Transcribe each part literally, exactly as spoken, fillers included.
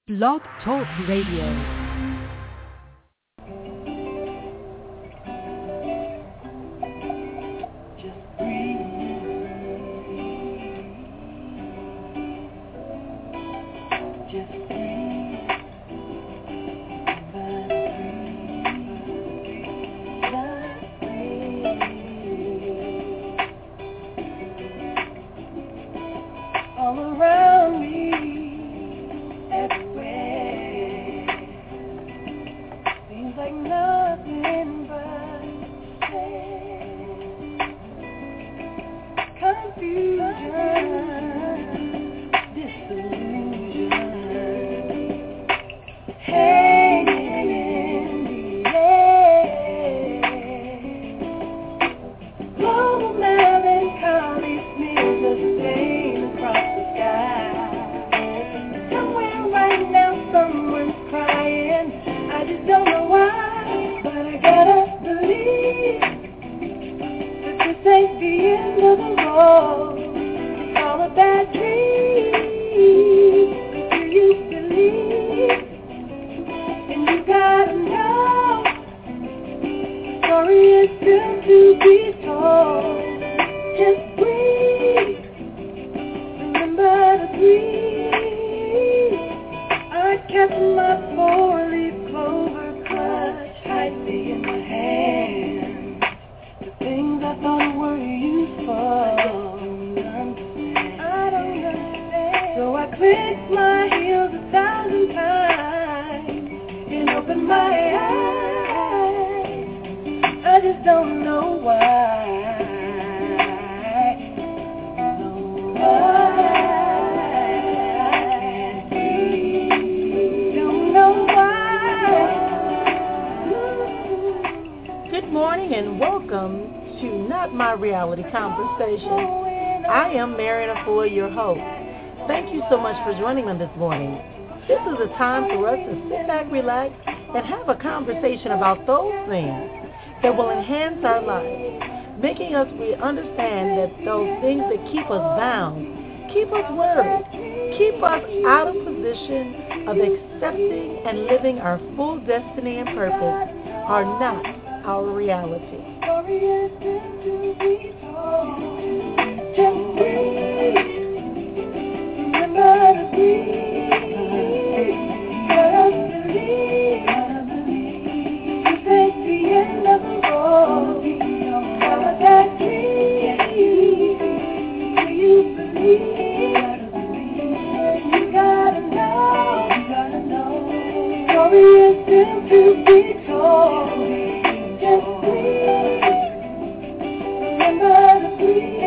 Blog Talk Radio. I am Marion Afua, your host. Thank you so much for joining me this morning. This is a time for us to sit back, relax, and have a conversation about those things that will enhance our lives, making us we understand that those things that keep us bound, keep us worried, keep us out of position of accepting and living our full destiny and purpose are not our reality. Just breathe. Remember to breathe. Just believe. You face the end of the road. Follow that dream. Do you believe? You gotta know. You gotta know. Story is still to be told. Just breathe. Remember to breathe.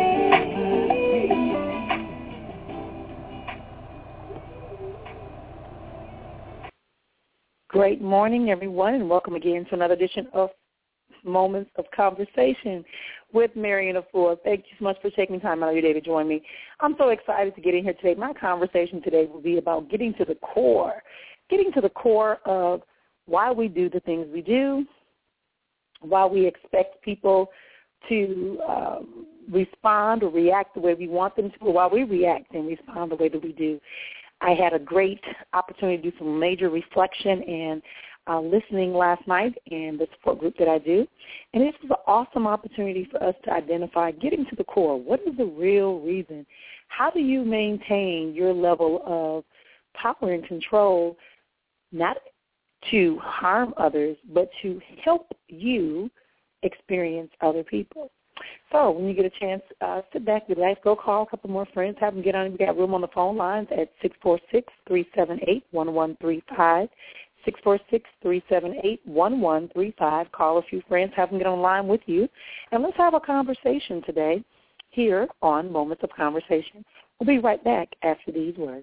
Great morning, everyone, and welcome again to another edition of Moments of Conversation with Marion Afua. Thank you so much for taking time out of your day to join me. I'm so excited to get in here today. My conversation today will be about getting to the core, getting to the core of why we do the things we do, why we expect people to um, respond or react the way we want them to, or why we react and respond the way that we do. I had a great opportunity to do some major reflection and uh, listening last night in the support group that I do. And this was an awesome opportunity for us to identify getting to the core. What is the real reason? How do you maintain your level of power and control, not to harm others, but to help you experience other people? So when you get a chance, uh, sit back, relax, go call a couple more friends, have them get on. We got room on the phone lines at six four six, three seven eight, one one three five, six four six, three seven eight, one one three five. Call a few friends, have them get on line with you, and let's have a conversation today here on Moments of Conversation. We'll be right back after these words.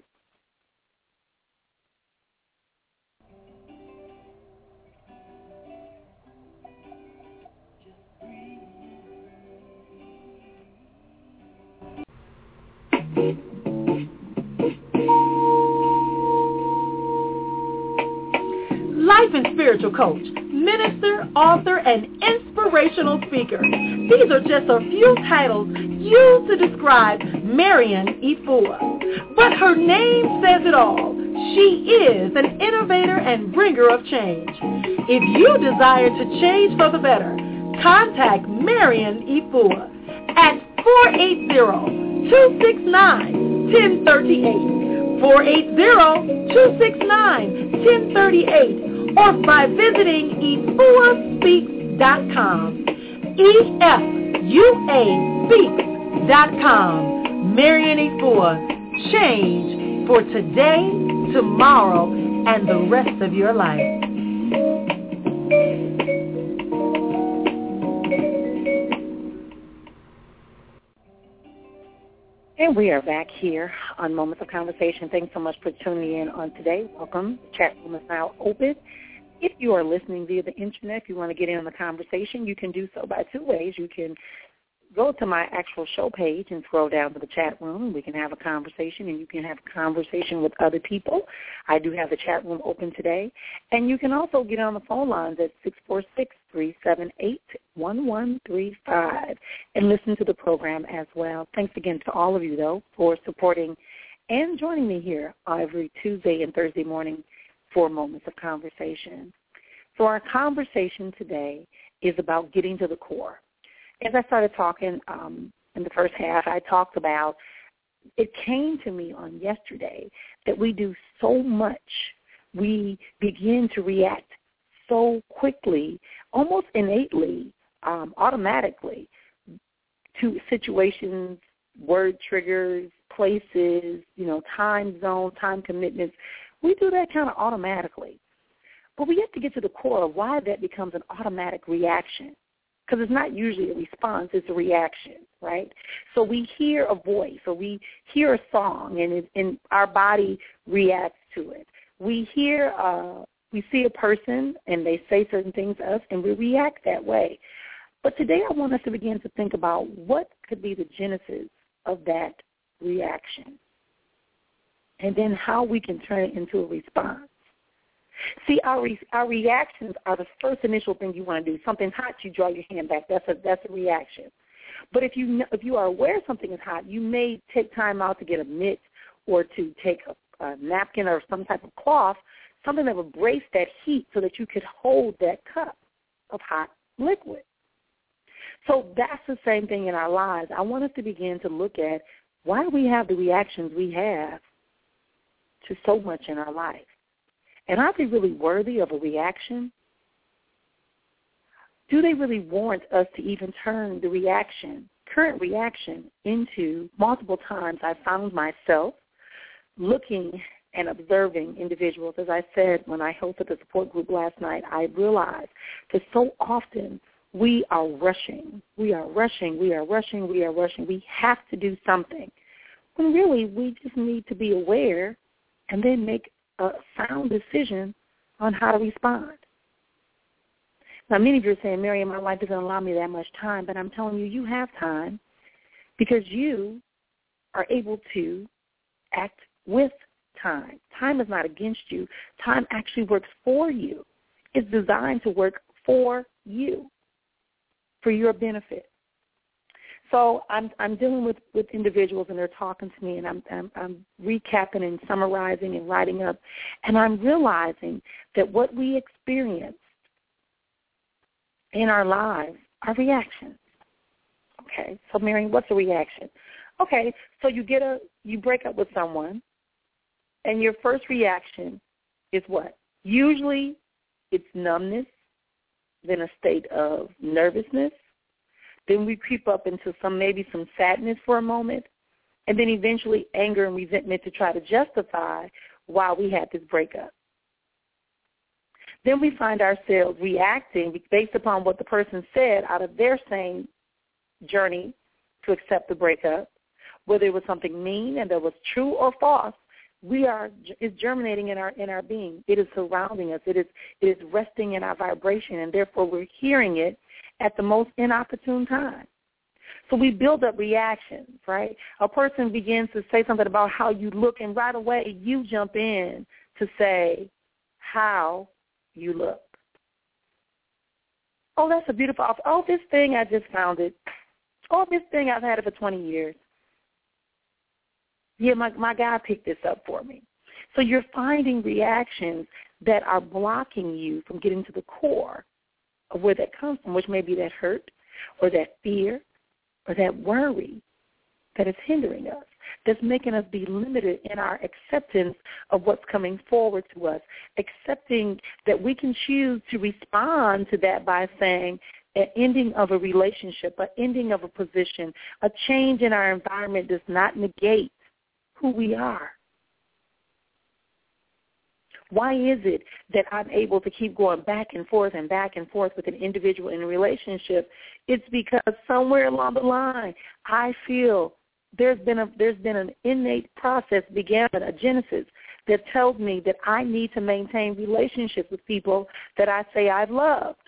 Life and spiritual coach, minister, author, and inspirational speaker. These are just a few titles used to describe Marion Afua. But her name says it all. She is an innovator and bringer of change. If you desire to change for the better, contact Marion Ifua at four eight zero, two six nine, one zero three eight, four eight zero, two six nine, one zero three eight, or by visiting ifua speaks dot com. E F U A speaks dot com. Marion Ifua, change for today, tomorrow, and the rest of your life. And we are back here on Moments of Conversation. Thanks so much for tuning in on today. Welcome. The chat room is now open. If you are listening via the internet, if you want to get in on the conversation, you can do so by two ways. You can go to my actual show page and scroll down to the chat room, and we can have a conversation, and you can have a conversation with other people. I do have the chat room open today. And you can also get on the phone lines at six four six, three seven eight, one one three five and listen to the program as well. Thanks again to all of you, though, for supporting and joining me here every Tuesday and Thursday morning for Moments of Conversation. So our conversation today is about getting to the core. As I started talking um, in the first half, I talked about, it came to me on yesterday that we do so much. We begin to react so quickly, almost innately, um, automatically, to situations, word triggers, places, you know, time zone, time commitments. We do that kind of automatically. But we have to get to the core of why that becomes an automatic reaction. Because it's not usually a response, it's a reaction, right? So we hear a voice, or we hear a song, and, it, and our body reacts to it. We hear, uh, we see a person, and they say certain things to us, and we react that way. But today I want us to begin to think about what could be the genesis of that reaction, and then how we can turn it into a response. See, our re- our reactions are the first initial thing you want to do. Something's hot, you draw your hand back. That's a that's a reaction. But if you if you are aware something is hot, you may take time out to get a mitt or to take a, a napkin or some type of cloth, something that will brace that heat so that you could hold that cup of hot liquid. So that's the same thing in our lives. I want us to begin to look at why do we have the reactions we have to so much in our life. And are they really worthy of a reaction? Do they really warrant us to even turn the reaction, current reaction, into multiple times I found myself looking and observing individuals. As I said when I hosted the support group last night, I realized that so often we are rushing. We are rushing. We are rushing. We are rushing. We have to do something. When really we just need to be aware and then make a sound decision on how to respond. Now, many of you are saying, Mary, my life doesn't allow me that much time, but I'm telling you, you have time because you are able to act with time. Time is not against you. Time actually works for you. It's designed to work for you, for your benefit. So I'm I'm dealing with, with individuals, and they're talking to me, and I'm, I'm I'm recapping and summarizing and writing up, and I'm realizing that what we experience in our lives are reactions. Okay, so Mary, what's a reaction? Okay, so you get a you break up with someone, and your first reaction is what? Usually, it's numbness, then a state of nervousness. Then we creep up into some maybe some sadness for a moment, and then eventually anger and resentment to try to justify why we had this breakup. Then we find ourselves reacting based upon what the person said out of their same journey to accept the breakup, whether it was something mean and that was true or false. We are is germinating in our in our being. It is surrounding us. It is it is resting in our vibration, and therefore we're hearing it at the most inopportune time. So we build up reactions, right? A person begins to say something about how you look, and right away you jump in to say how you look. Oh, that's a beautiful outfit. Oh, this thing, I just found it. Oh, this thing, I've had it for twenty years. Yeah, my, my guy picked this up for me. So you're finding reactions that are blocking you from getting to the core of where that comes from, which may be that hurt or that fear or that worry that is hindering us, that's making us be limited in our acceptance of what's coming forward to us, accepting that we can choose to respond to that by saying an ending of a relationship, an ending of a position, a change in our environment does not negate who we are. Why is it that I'm able to keep going back and forth and back and forth with an individual in a relationship? It's because somewhere along the line, I feel there's been a there's been an innate process began, a genesis, that tells me that I need to maintain relationships with people that I say I've loved.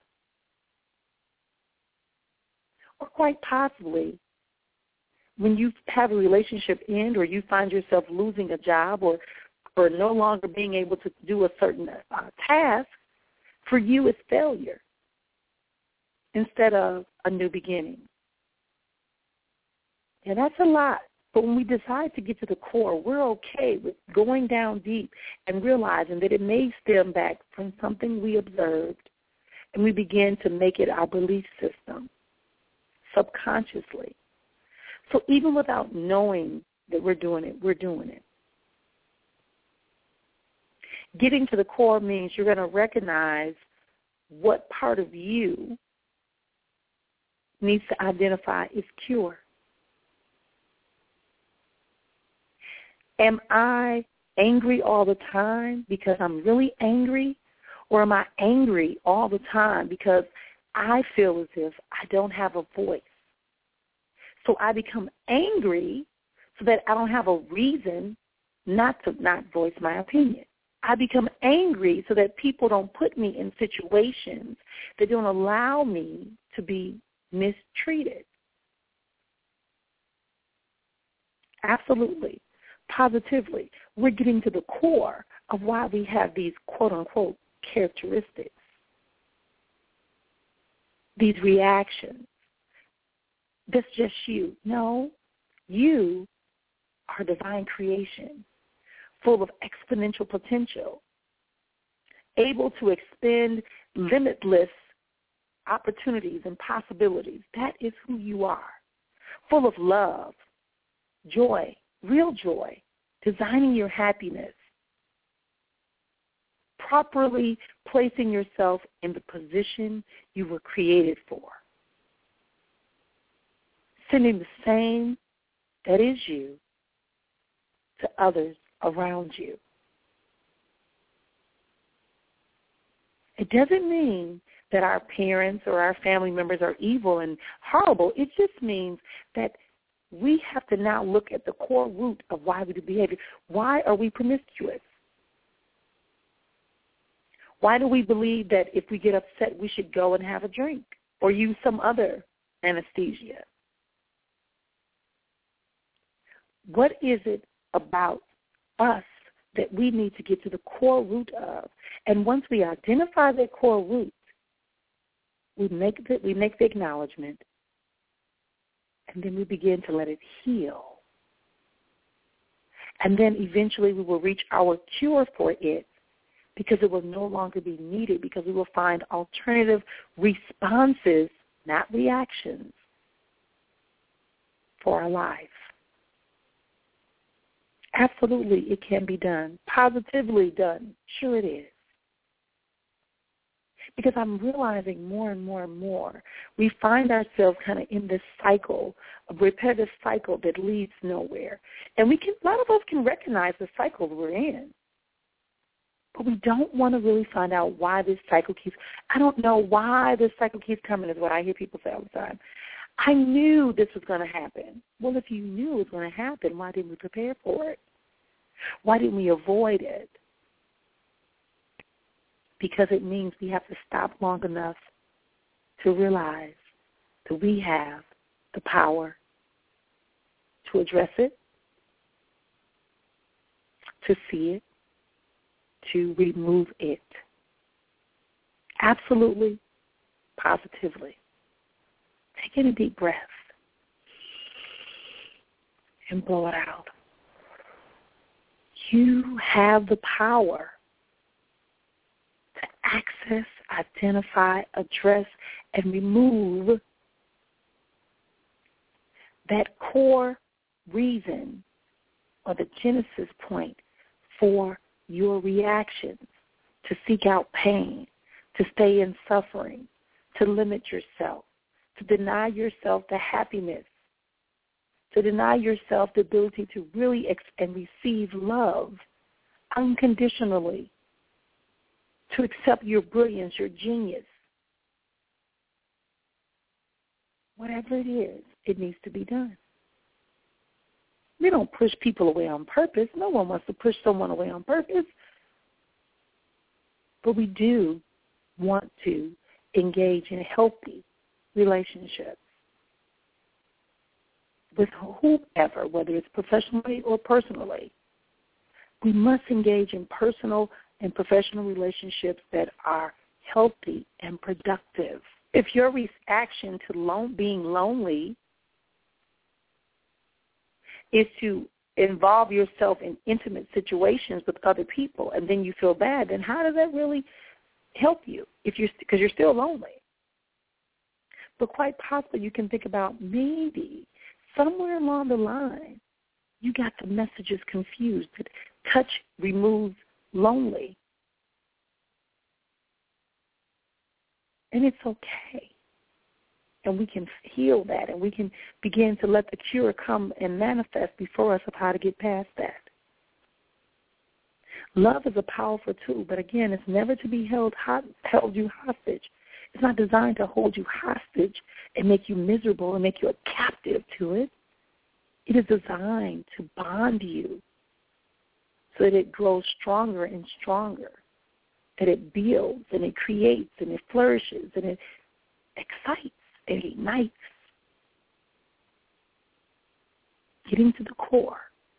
Or quite possibly, when you have a relationship end or you find yourself losing a job or or no longer being able to do a certain uh, task, for you it's failure instead of a new beginning. And that's a lot. But when we decide to get to the core, we're okay with going down deep and realizing that it may stem back from something we observed, and we begin to make it our belief system subconsciously. So even without knowing that we're doing it, we're doing it. Getting to the core means you're going to recognize what part of you needs to identify its cure. Am I angry all the time because I'm really angry? Or am I angry all the time because I feel as if I don't have a voice? So I become angry so that I don't have a reason not to not voice my opinion. I become angry so that people don't put me in situations that don't allow me to be mistreated. Absolutely. Positively. We're getting to the core of why we have these quote-unquote characteristics, these reactions. That's just you. No, you are divine creation, full of exponential potential, able to expend limitless opportunities and possibilities. That is who you are, full of love, joy, real joy, designing your happiness, properly placing yourself in the position you were created for, sending the same that is you to others around you. It doesn't mean that our parents or our family members are evil and horrible. It just means that we have to now look at the core root of why we do behavior. Why are we promiscuous? Why do we believe that if we get upset, we should go and have a drink or use some other anesthesia? What is it about us that we need to get to the core root of? And once we identify that core root, we make the, we make the acknowledgement, and then we begin to let it heal. And then eventually we will reach our cure for it, because it will no longer be needed, because we will find alternative responses, not reactions, for our life. Absolutely, it can be done. Positively done. Sure it is. Because I'm realizing more and more and more, we find ourselves kind of in this cycle, a repetitive cycle that leads nowhere. And we can, a lot of us can recognize the cycle we're in. But we don't want to really find out why this cycle keeps, I don't know why this cycle keeps coming, is what I hear people say all the time. I knew this was going to happen. Well, if you knew it was going to happen, why didn't we prepare for it? Why didn't we avoid it? Because it means we have to stop long enough to realize that we have the power to address it, to see it, to remove it. Absolutely, positively. Take in a deep breath and blow it out. You have the power to access, identify, address, and remove that core reason or the genesis point for your reactions, to seek out pain, to stay in suffering, to limit yourself, to deny yourself the happiness, to deny yourself the ability to really ex- and receive love unconditionally, to accept your brilliance, your genius. Whatever it is, it needs to be done. We don't push people away on purpose. No one wants to push someone away on purpose. But we do want to engage in healthy relationships with whoever, whether it's professionally or personally. We must engage in personal and professional relationships that are healthy and productive. If your reaction to lone, being lonely is to involve yourself in intimate situations with other people and then you feel bad, then how does that really help you if you're because you're still lonely? But quite possibly you can think about maybe somewhere along the line you got the messages confused that touch removes lonely. And it's okay. And we can heal that, and we can begin to let the cure come and manifest before us of how to get past that. Love is a powerful tool, but again, it's never to be held held you hostage. It's not designed to hold you hostage and make you miserable and make you a captive to it. It is designed to bond you so that it grows stronger and stronger, that it builds and it creates and it flourishes and it excites. It ignites. Getting to the core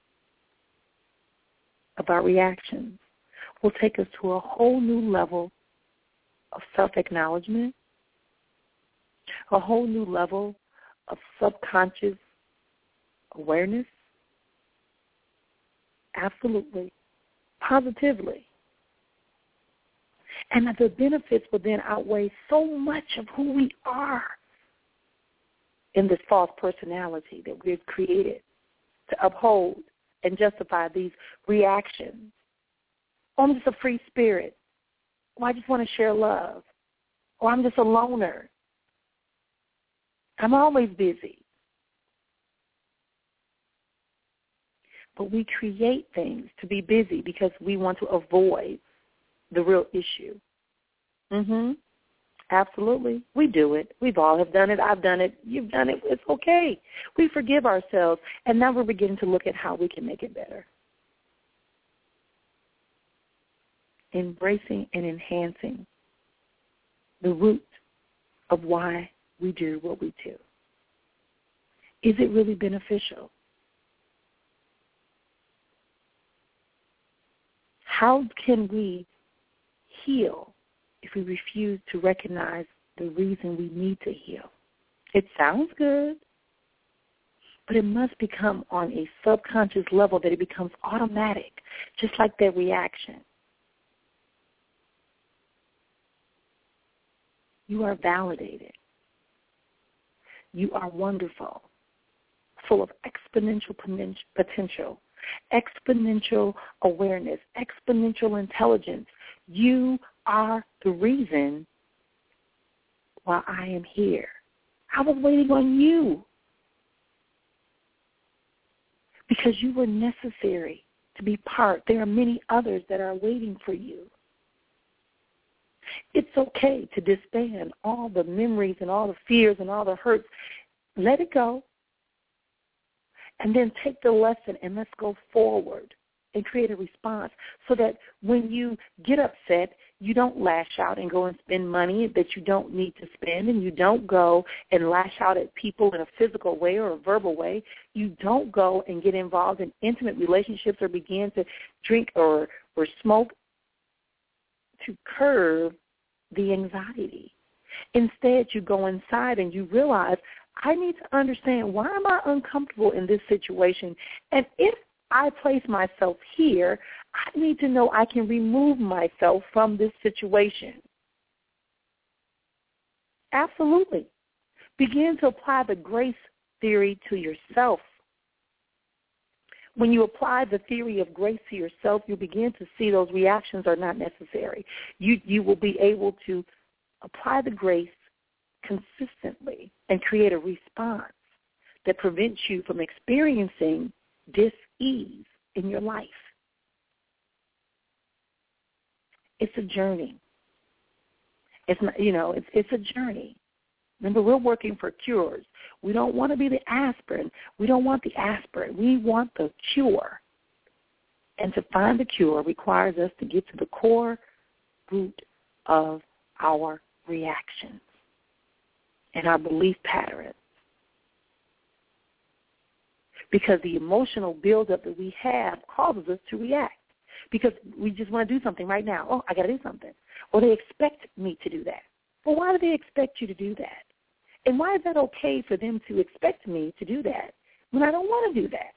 of our reactions will take us to a whole new level of self-acknowledgement, a whole new level of subconscious awareness. Absolutely. Positively. And that the benefits will then outweigh so much of who we are in this false personality that we've created to uphold and justify these reactions. Oh, I'm just a free spirit. Oh, I just want to share love. Oh, I'm just a loner. I'm always busy. But we create things to be busy because we want to avoid the real issue. Mm-hmm. Absolutely. We do it. We've all have done it. I've done it. You've done it. It's okay. We forgive ourselves, and now we're beginning to look at how we can make it better. Embracing and enhancing the root of why we do what we do. Is it really beneficial? How can we heal if we refuse to recognize the reason we need to heal? It sounds good, but it must become on a subconscious level that it becomes automatic, just like that reaction. You are validated. You are wonderful, full of exponential potential, exponential awareness, exponential intelligence. You are the reason why I am here. I was waiting on you because you were necessary to be part. There are many others that are waiting for you. It's okay to disband all the memories and all the fears and all the hurts. Let it go. And then take the lesson and let's go forward and create a response so that when you get upset, you don't lash out and go and spend money that you don't need to spend, and you don't go and lash out at people in a physical way or a verbal way. You don't go and get involved in intimate relationships or begin to drink or, or smoke to curb the anxiety. Instead, you go inside and you realize, I need to understand, why am I uncomfortable in this situation? And if I place myself here, I need to know I can remove myself from this situation. Absolutely. Begin to apply the grace theory to yourself. When you apply the theory of grace to yourself, you begin to see those reactions are not necessary. You you will be able to apply the grace consistently and create a response that prevents you from experiencing dis-ease in your life. It's a journey. It's not, you know, it's it's a journey. Remember, we're working for cures. We don't want to be the aspirin. We don't want the aspirin. We want the cure. And to find the cure requires us to get to the core root of our reactions and our belief patterns. Because the emotional buildup that we have causes us to react. Because we just want to do something right now. Oh, I got to do something. Or they expect me to do that. Well, why do they expect you to do that? And why is that okay for them to expect me to do that when I don't want to do that?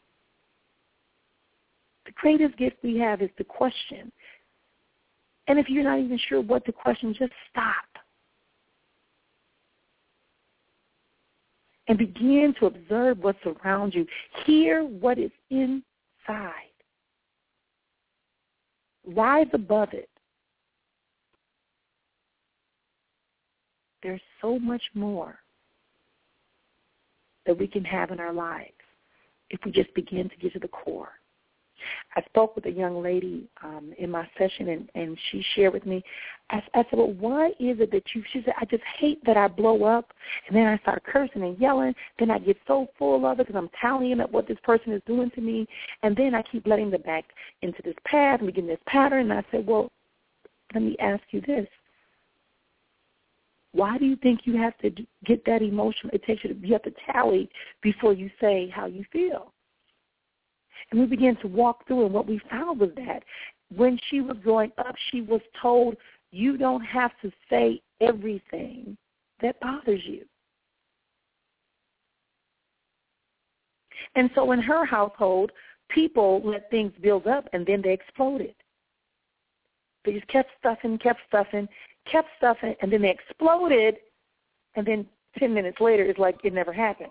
The greatest gift we have is to question. And if you're not even sure what to question, just stop. And begin to observe what's around you. Hear what is inside. Rise above it. There's so much more that we can have in our lives if we just begin to get to the core. I spoke with a young lady um, in my session, and, and she shared with me, I, I said, well, why is it that you, she said, I just hate that I blow up, and then I start cursing and yelling, then I get so full of it because I'm tallying up what this person is doing to me, and then I keep letting them back into this path and we get in this pattern. And I said, well, let me ask you this. Why do you think you have to get that emotional? It takes you to, you have to tally before you say how you feel. And we began to walk through, and what we found was that when she was growing up, she was told, you don't have to say everything that bothers you. And so in her household, people let things build up, and then they exploded. They just kept stuffing, kept stuffing, kept stuffing, and then they exploded, and then ten minutes later, it's like it never happened.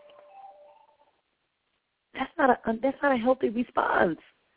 That's not a that's not a healthy response.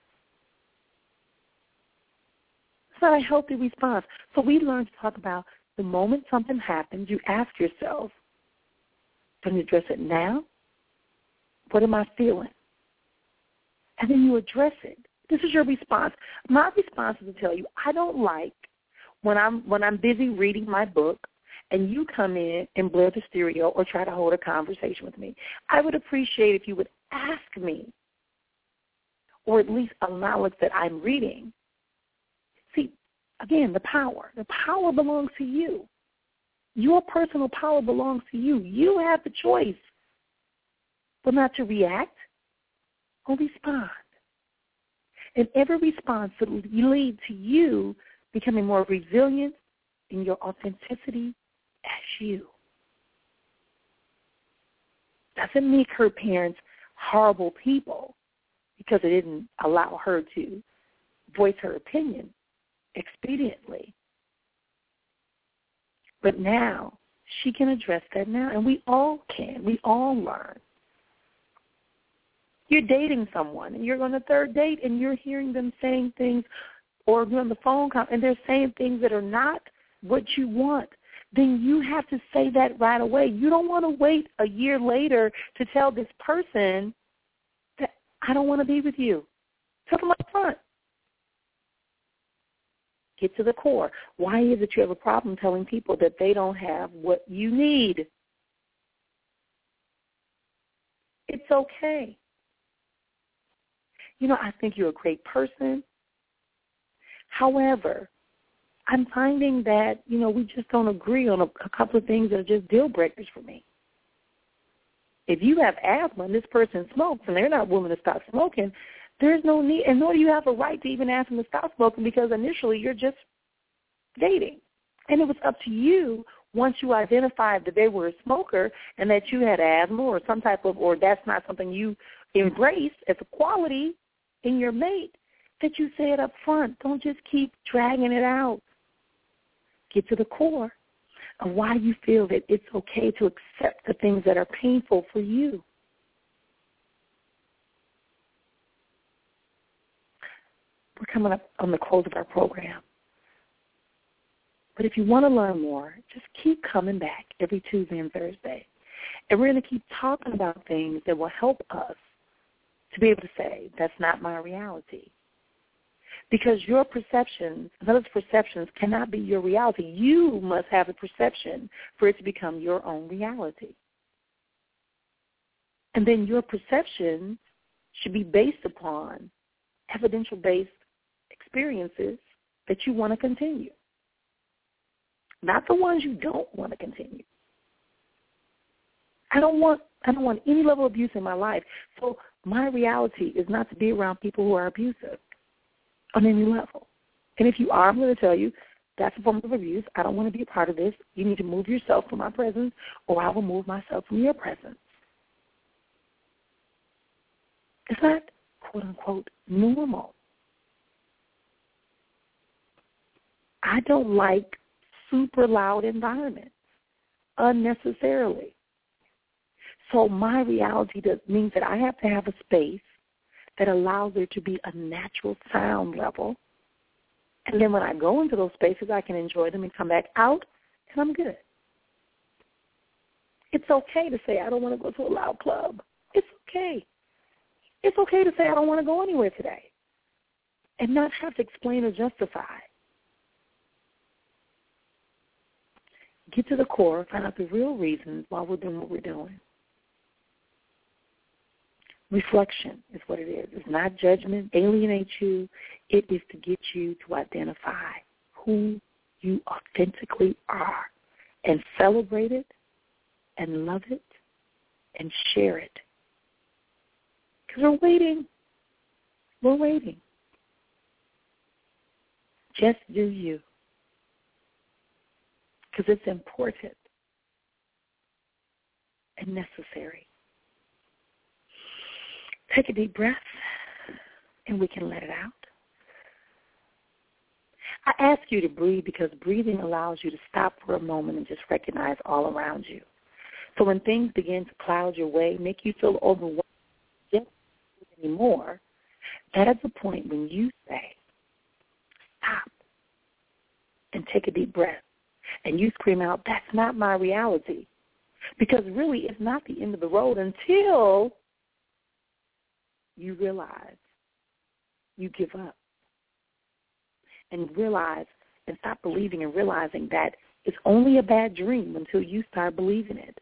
It's not a healthy response. So we learn to talk about the moment something happens, you ask yourself, can you address it now? What am I feeling? And then you address it. This is your response. My response is to tell you, I don't like when I'm when I'm busy reading my book and you come in and blare the stereo or try to hold a conversation with me. I would appreciate if you would ask me or at least acknowledge that I'm reading. See, again, the power. The power belongs to you. Your personal power belongs to you. You have the choice, but not to react or respond. And every response will lead to you becoming more resilient in your authenticity as you. Doesn't make her parents horrible people because it didn't allow her to voice her opinion expediently. But now she can address that now, and we all can. We all learn. You're dating someone, and you're on the third date, and you're hearing them saying things, or you're on the phone call, and they're saying things that are not what you want. Then you have to say that right away. You don't want to wait a year later to tell this person that I don't want to be with you. Tell them up front. Get to the core. Why is it you have a problem telling people that they don't have what you need? It's okay. You know, I think you're a great person. However, I'm finding that, you know, we just don't agree on a, a couple of things that are just deal breakers for me. If you have asthma and this person smokes and they're not willing to stop smoking, there's no need, and nor do you have a right to even ask them to stop smoking because initially you're just dating. And it was up to you once you identified that they were a smoker and that you had asthma or some type of, or that's not something you embrace as a quality in your mate that you say it up front. Don't just keep dragging it out. Get to the core of why you feel that it's okay to accept the things that are painful for you. We're coming up on the close of our program. But if you want to learn more, just keep coming back every Tuesday and Thursday. And we're going to keep talking about things that will help us to be able to say, that's not my reality. Because your perceptions, another's perceptions cannot be your reality. You must have a perception for it to become your own reality. And then your perceptions should be based upon evidential-based experiences that you want to continue. Not the ones you don't want to continue. I don't want I don't want any level of abuse in my life. So my reality is not to be around people who are abusive on any level. And if you are, I'm going to tell you, that's a form of abuse. I don't want to be a part of this. You need to move yourself from my presence, or I will move myself from your presence. It's not, quote, unquote, normal. I don't like super loud environments unnecessarily. So my reality does, means that I have to have a space that allows there to be a natural sound level. And then when I go into those spaces, I can enjoy them and come back out, and I'm good. It's okay to say I don't want to go to a loud club. It's okay. It's okay to say I don't want to go anywhere today and not have to explain or justify. Get to the core, find out the real reasons why we're doing what we're doing. Reflection is what it is. It's not judgment, alienate you. It is to get you to identify who you authentically are and celebrate it and love it and share it. Because we're waiting. We're waiting. Just do you. Because it's important and necessary. Take a deep breath, and we can let it out. I ask you to breathe because breathing allows you to stop for a moment and just recognize all around you. So when things begin to cloud your way, make you feel overwhelmed anymore, that is the point when you say, stop, and take a deep breath. And you scream out, that's not my reality. Because really it's not the end of the road until you realize you give up. And realize and stop believing and realizing that it's only a bad dream until you start believing it.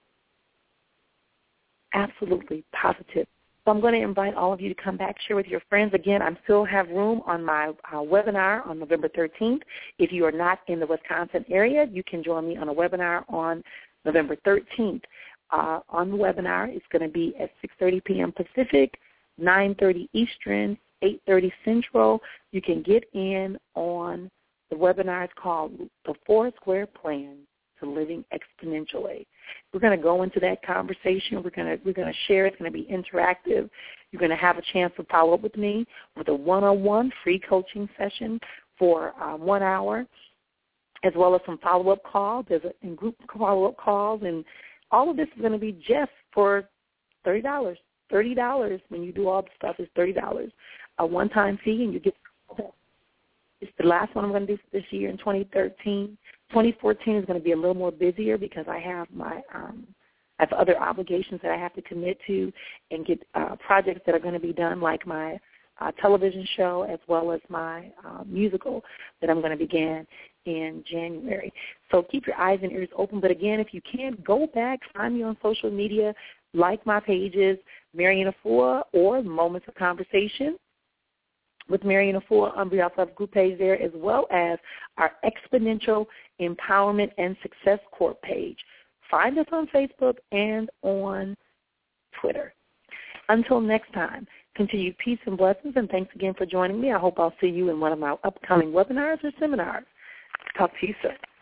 Absolutely positive. So I'm going to invite all of you to come back, share with your friends. Again, I still have room on my uh, webinar on November thirteenth. If you are not in the Wisconsin area, you can join me on a webinar on November thirteenth. Uh, on the webinar, it's going to be at six thirty p.m. Pacific, nine thirty Eastern, eight thirty Central. You can get in on the webinar. It's called The Four Square Plan to Living Exponentially. We're going to go into that conversation. We're going to we're going to share. It's going to be interactive. You're going to have a chance to follow up with me with a one-on-one free coaching session for uh, one hour, as well as some follow-up calls. There's a and group follow-up calls, and all of this is going to be just for thirty dollars. thirty dollars when you do all the stuff is thirty dollars. A one-time fee, and you get it's the last one I'm going to do for this year in twenty thirteen. twenty fourteen is going to be a little more busier because I have my um, I have other obligations that I have to commit to and get uh, projects that are going to be done, like my uh, television show as well as my uh, musical that I'm going to begin in January. So keep your eyes and ears open. But again, if you can, go back, find me on social media, like my pages, Marian Afua or Moments of Conversation with Marian Afua on the Self Group page there, as well as our Exponential Empowerment and Success Corp page. Find us on Facebook and on Twitter. Until next time, continued peace and blessings, and thanks again for joining me. I hope I'll see you in one of my upcoming webinars or seminars. Talk to you soon.